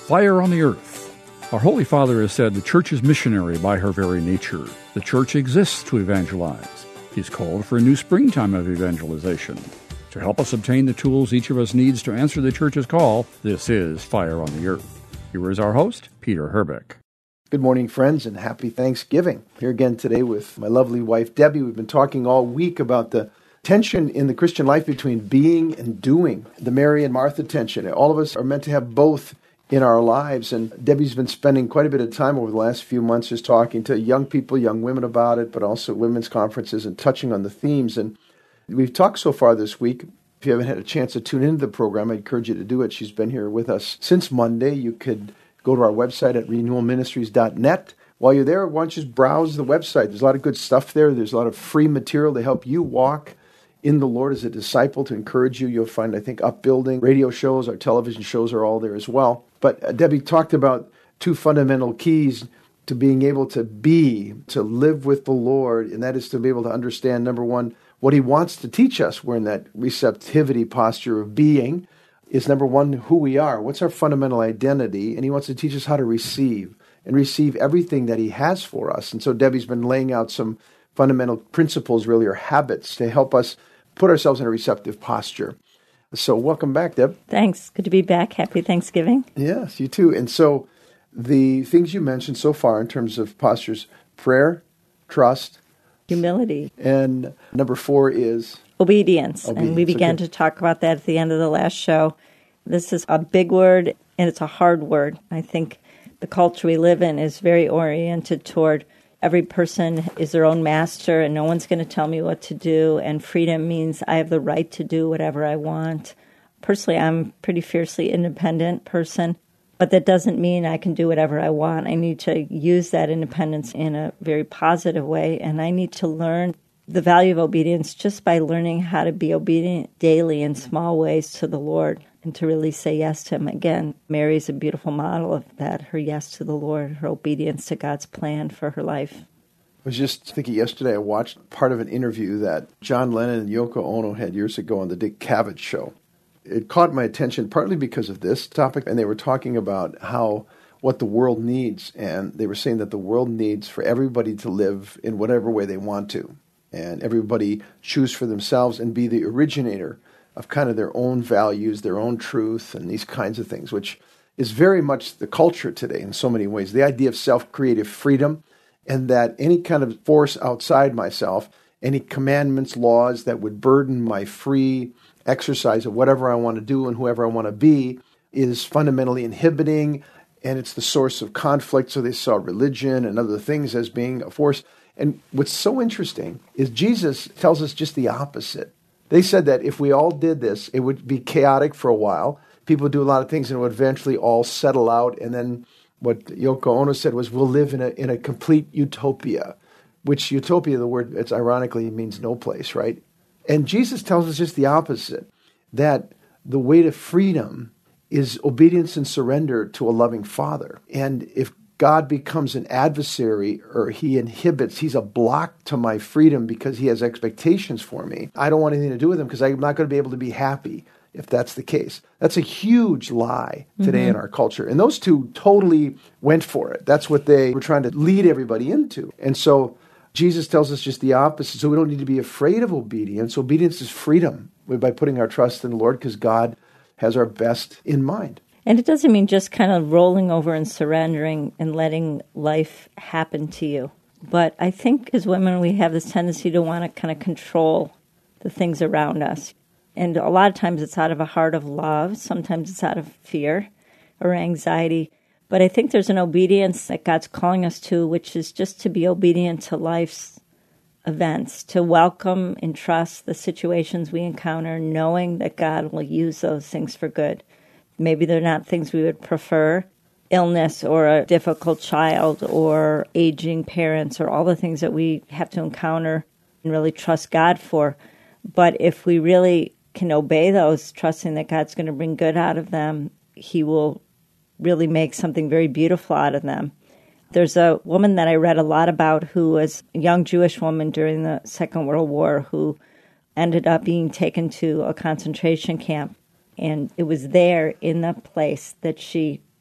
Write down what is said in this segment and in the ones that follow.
Fire on the Earth. Our Holy Father has said the Church is missionary by her very nature. The Church exists to evangelize. He's called for a new springtime of evangelization. To help us obtain the tools each of us needs to answer the Church's call, this is Fire on the Earth. Here is our host, Peter Herbeck. Good morning, friends, and happy Thanksgiving. Here again today with my lovely wife, Debbie. We've been talking all week about the tension in the Christian life between being and doing, the Mary and Martha tension. All of us are meant to have both in our lives, and Debbie's been spending quite a bit of time over the last few months just talking to young people, young women about it, but also women's conferences and touching on the themes. And we've talked so far this week. If you haven't had a chance to tune into the program, I encourage you to do it. She's been here with us since Monday. You could go to our website at renewalministries.net. While you're there, why don't you just browse the website? There's a lot of good stuff there. There's a lot of free material to help you walk in the Lord as a disciple, to encourage you. You'll find, I think, upbuilding radio shows, our television shows are all there as well. But Debbie talked about two fundamental keys to being able to be, to live with the Lord, and that is to be able to understand, number one, what He wants to teach us. We're in that receptivity posture of being. Is number one, who we are. What's our fundamental identity? And He wants to teach us how to receive everything that He has for us. And so Debbie's been laying out some fundamental principles, really, or habits to help us put ourselves in a receptive posture. So welcome back, Deb. Thanks. Good to be back. Happy Thanksgiving. Yes, you too. And so the things you mentioned so far in terms of postures, prayer, trust, humility. And number 4 is Obedience. And we began to talk about that at the end of the last show. This is a big word, and it's a hard word. I think the culture we live in is very oriented toward every person is their own master, and no one's going to tell me what to do, and freedom means I have the right to do whatever I want. Personally, I'm a pretty fiercely independent person, but that doesn't mean I can do whatever I want. I need to use that independence in a very positive way, and I need to learn the value of obedience just by learning how to be obedient daily in small ways to the Lord and to really say yes to Him. Again, Mary's a beautiful model of that, her yes to the Lord, her obedience to God's plan for her life. I was just thinking yesterday, I watched part of an interview that John Lennon and Yoko Ono had years ago on the Dick Cavett show. It caught my attention partly because of this topic, and they were talking about what the world needs, and they were saying that the world needs for everybody to live in whatever way they want to, and everybody choose for themselves and be the originator of kind of their own values, their own truth, and these kinds of things, which is very much the culture today in so many ways. The idea of self-creative freedom, and that any kind of force outside myself, any commandments, laws that would burden my free exercise of whatever I want to do and whoever I want to be, is fundamentally inhibiting, and it's the source of conflict. So they saw religion and other things as being a force. And what's so interesting is Jesus tells us just the opposite. They said that if we all did this, it would be chaotic for a while. People would do a lot of things and it would eventually all settle out. And then what Yoko Ono said was, we'll live in a complete utopia, which utopia, the word, it's ironically means no place, right? And Jesus tells us just the opposite, that the way to freedom is obedience and surrender to a loving Father. And if God becomes an adversary, or He inhibits, He's a block to my freedom because He has expectations for me, I don't want anything to do with Him because I'm not going to be able to be happy if that's the case. That's a huge lie today in our culture. And those two totally went for it. That's what they were trying to lead everybody into. And so Jesus tells us just the opposite. So we don't need to be afraid of obedience. Obedience is freedom by putting our trust in the Lord because God has our best in mind. And it doesn't mean just kind of rolling over and surrendering and letting life happen to you. But I think as women, we have this tendency to want to kind of control the things around us. And a lot of times it's out of a heart of love. Sometimes it's out of fear or anxiety. But I think there's an obedience that God's calling us to, which is just to be obedient to life's events, to welcome and trust the situations we encounter, knowing that God will use those things for good. Maybe they're not things we would prefer, illness or a difficult child or aging parents or all the things that we have to encounter and really trust God for. But if we really can obey those, trusting that God's going to bring good out of them, He will really make something very beautiful out of them. There's a woman that I read a lot about who was a young Jewish woman during the Second World War who ended up being taken to a concentration camp. And it was there in that place that she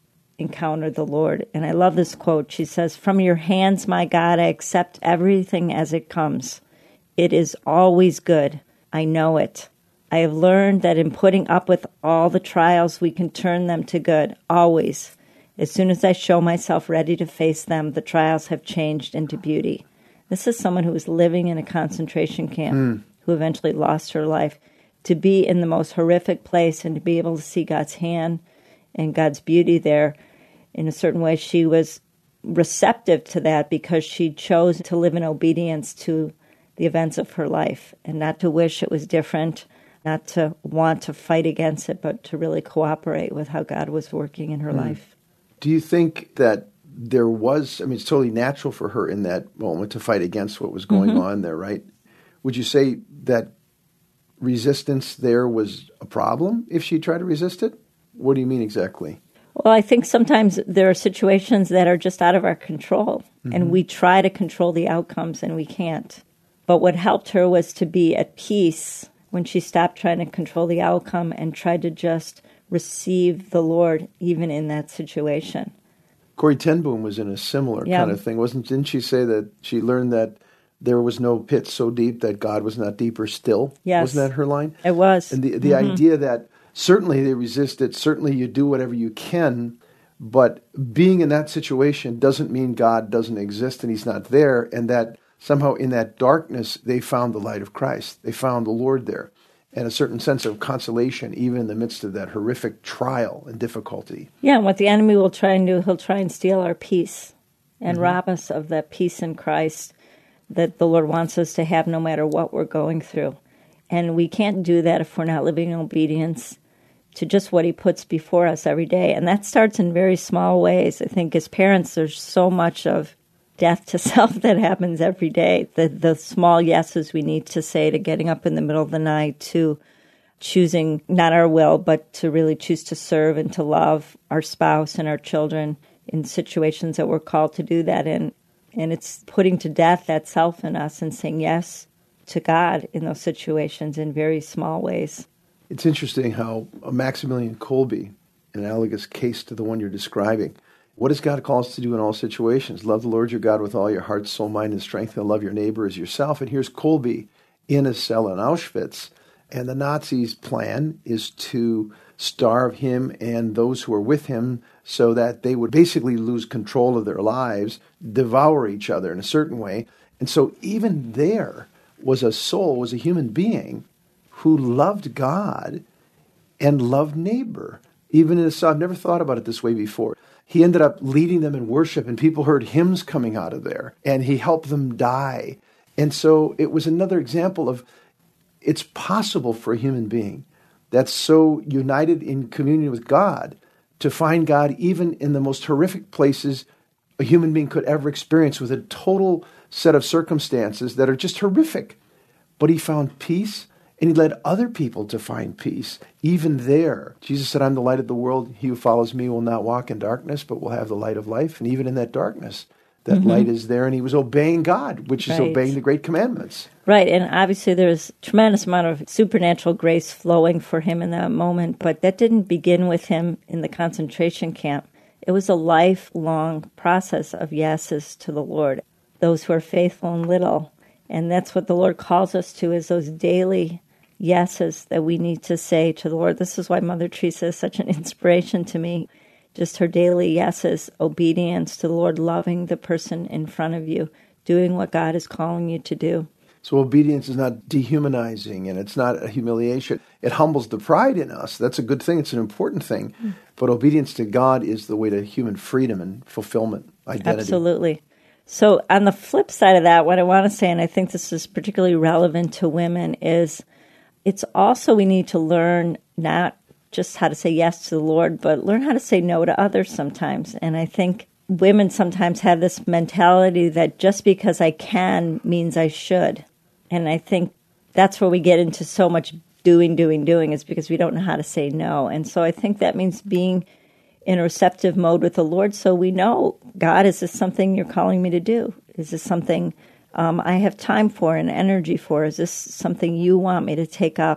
encounter the Lord. And I love this quote. She says, "From your hands, my God, I accept everything as it comes. It is always good. I know it. I have learned that in putting up with all the trials, we can turn them to good, always. As soon as I show myself ready to face them, the trials have changed into beauty." This is someone who was living in a concentration camp, who eventually lost her life. To be in the most horrific place and to be able to see God's hand and God's beauty there, in a certain way, she was receptive to that because she chose to live in obedience to the events of her life and not to wish it was different, not to want to fight against it, but to really cooperate with how God was working in her life. Do you think that there was, it's totally natural for her in that moment to fight against what was going on there, right? Would you say that resistance there was a problem if she tried to resist it? What do you mean exactly? Well, I think sometimes there are situations that are just out of our control, and we try to control the outcomes, and we can't. But what helped her was to be at peace when she stopped trying to control the outcome and tried to just receive the Lord even in that situation. Corrie ten Boom was in a similar kind of thing, didn't she say that she learned that there was no pit so deep that God was not deeper still? Yes. Wasn't that her line? It was. And the idea that certainly they resist it, certainly you do whatever you can, but being in that situation doesn't mean God doesn't exist and he's not there, and that somehow in that darkness they found the light of Christ. They found the Lord there, and a certain sense of consolation even in the midst of that horrific trial and difficulty. Yeah, and what the enemy will try and do, he'll try and steal our peace and rob us of that peace in Christ that the Lord wants us to have no matter what we're going through. And we can't do that if we're not living in obedience to just what he puts before us every day. And that starts in very small ways. I think as parents, there's so much of death to self that happens every day. The small yeses we need to say to getting up in the middle of the night, to choosing not our will, but to really choose to serve and to love our spouse and our children in situations that we're called to do that in. And it's putting to death that self in us and saying yes to God in those situations in very small ways. It's interesting how Maximilian Kolbe, an analogous case to the one you're describing, what does God call us to do in all situations? Love the Lord your God with all your heart, soul, mind, and strength, and love your neighbor as yourself. And here's Kolbe in a cell in Auschwitz, and the Nazis' plan is to starve him and those who are with him so that they would basically lose control of their lives, devour each other in a certain way. And so even there was a soul, was a human being who loved God and loved neighbor. Even in I've never thought about it this way before. He ended up leading them in worship, and people heard hymns coming out of there, and he helped them die. And so it was another example of it's possible for a human being that's so united in communion with God to find God even in the most horrific places a human being could ever experience, with a total set of circumstances that are just horrific. But he found peace, and he led other people to find peace, even there. Jesus said, I'm the light of the world. He who follows me will not walk in darkness, but will have the light of life. And even in that darkness, that light is there, and he was obeying God, which is obeying the great commandments. Right, and obviously there's a tremendous amount of supernatural grace flowing for him in that moment, but that didn't begin with him in the concentration camp. It was a lifelong process of yeses to the Lord, those who are faithful in little. And that's what the Lord calls us to, is those daily yeses that we need to say to the Lord. This is why Mother Teresa is such an inspiration to me. Just her daily yeses, obedience to the Lord, loving the person in front of you, doing what God is calling you to do. So obedience is not dehumanizing, and it's not a humiliation. It humbles the pride in us. That's a good thing. It's an important thing. But obedience to God is the way to human freedom and fulfillment, identity. Absolutely. So on the flip side of that, what I want to say, and I think this is particularly relevant to women, is it's also we need to learn not just how to say yes to the Lord, but learn how to say no to others sometimes. And I think women sometimes have this mentality that just because I can means I should. And I think that's where we get into so much doing, is because we don't know how to say no. And so I think that means being in a receptive mode with the Lord, so we know, God, is this something you're calling me to do? Is this something I have time for and energy for? Is this something you want me to take up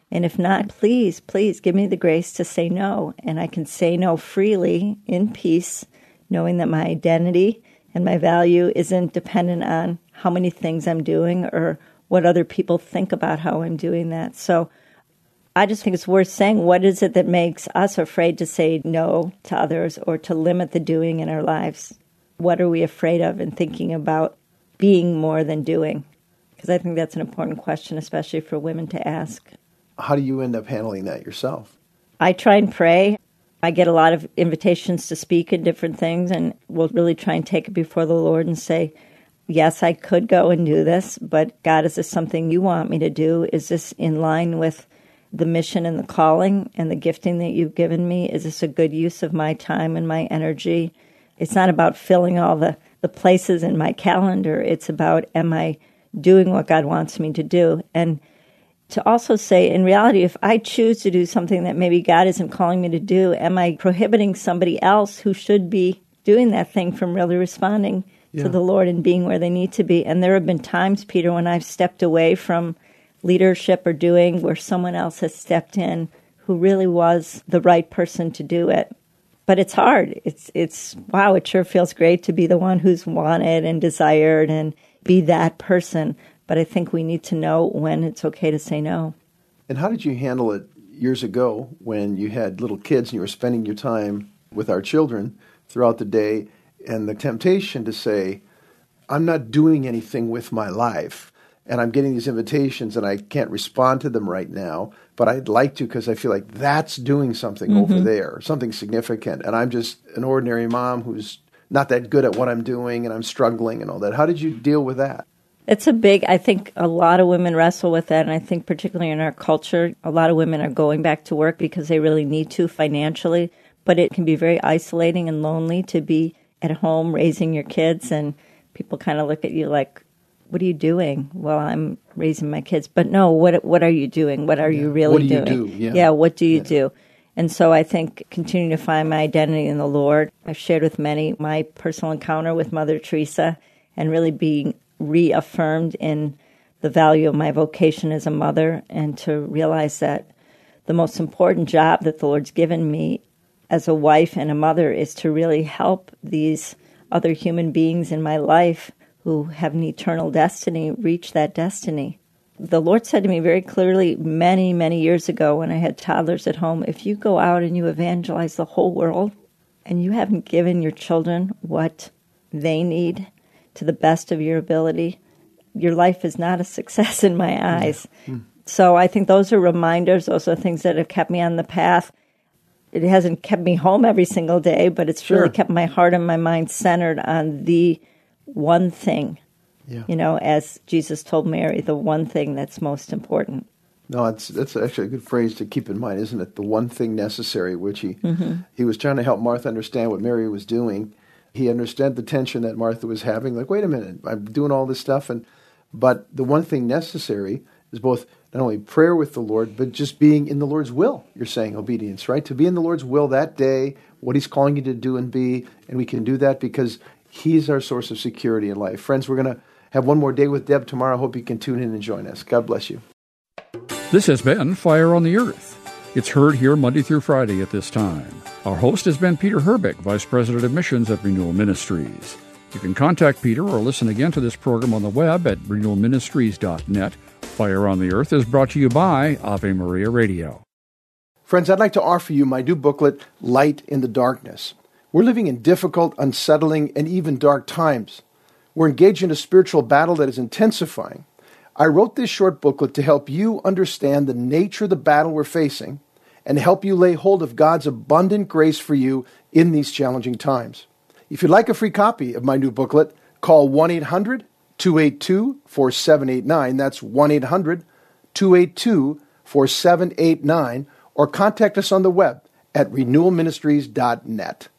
And if not, please, please give me the grace to say no. And I can say no freely in peace, knowing that my identity and my value isn't dependent on how many things I'm doing or what other people think about how I'm doing that. So I just think it's worth saying, what is it that makes us afraid to say no to others or to limit the doing in our lives? What are we afraid of in thinking about being more than doing? Because I think that's an important question, especially for women to ask. How do you end up handling that yourself? I try and pray. I get a lot of invitations to speak in different things, and we'll really try and take it before the Lord and say, yes, I could go and do this, but God, is this something you want me to do? Is this in line with the mission and the calling and the gifting that you've given me? Is this a good use of my time and my energy? It's not about filling all the places in my calendar. It's about, am I doing what God wants me to do? And to also say, in reality, if I choose to do something that maybe God isn't calling me to do, am I prohibiting somebody else who should be doing that thing from really responding to the Lord and being where they need to be? And there have been times, Peter, when I've stepped away from leadership or doing where someone else has stepped in who really was the right person to do it. But it's hard. It's wow, it sure feels great to be the one who's wanted and desired and be that person. But I think we need to know when it's okay to say no. And how did you handle it years ago when you had little kids and you were spending your time with our children throughout the day and the temptation to say, I'm not doing anything with my life and I'm getting these invitations and I can't respond to them right now, but I'd like to because I feel like that's doing something over there, something significant. And I'm just an ordinary mom who's not that good at what I'm doing and I'm struggling and all that. How did you deal with that? It's I think a lot of women wrestle with that, and I think particularly in our culture, a lot of women are going back to work because they really need to financially, but it can be very isolating and lonely to be at home raising your kids, and people kind of look at you like, what are you doing? Well, I'm raising my kids. But no, what are you doing? What are you really doing? What do you do? Yeah, what do you do? And so I think continuing to find my identity in the Lord. I've shared with many my personal encounter with Mother Teresa and really being reaffirmed in the value of my vocation as a mother, and to realize that the most important job that the Lord's given me as a wife and a mother is to really help these other human beings in my life who have an eternal destiny reach that destiny. The Lord said to me very clearly many, many years ago when I had toddlers at home, if you go out and you evangelize the whole world and you haven't given your children what they need to the best of your ability, your life is not a success in my eyes. So I think those are reminders. Those are things that have kept me on the path. It hasn't kept me home every single day, but it's really kept my heart and my mind centered on the one thing, as Jesus told Mary, the one thing that's most important. No, that's actually a good phrase to keep in mind, isn't it? The one thing necessary, which he was trying to help Martha understand what Mary was doing. He understood the tension that Martha was having. Like, wait a minute, I'm doing all this stuff, but the one thing necessary is both not only prayer with the Lord, but just being in the Lord's will. You're saying obedience, right? To be in the Lord's will that day, what He's calling you to do and be, and we can do that because He's our source of security in life. Friends, we're going to have one more day with Deb tomorrow. I hope you can tune in and join us. God bless you. This has been Fire on the Earth. It's heard here Monday through Friday at this time. Our host has been Peter Herbeck, Vice President of Missions at Renewal Ministries. You can contact Peter or listen again to this program on the web at renewalministries.net. Fire on the Earth is brought to you by Ave Maria Radio. Friends, I'd like to offer you my new booklet, Light in the Darkness. We're living in difficult, unsettling, and even dark times. We're engaged in a spiritual battle that is intensifying. I wrote this short booklet to help you understand the nature of the battle we're facing and help you lay hold of God's abundant grace for you in these challenging times. If you'd like a free copy of my new booklet, call 1-800-282-4789. That's 1-800-282-4789, or contact us on the web at renewalministries.net.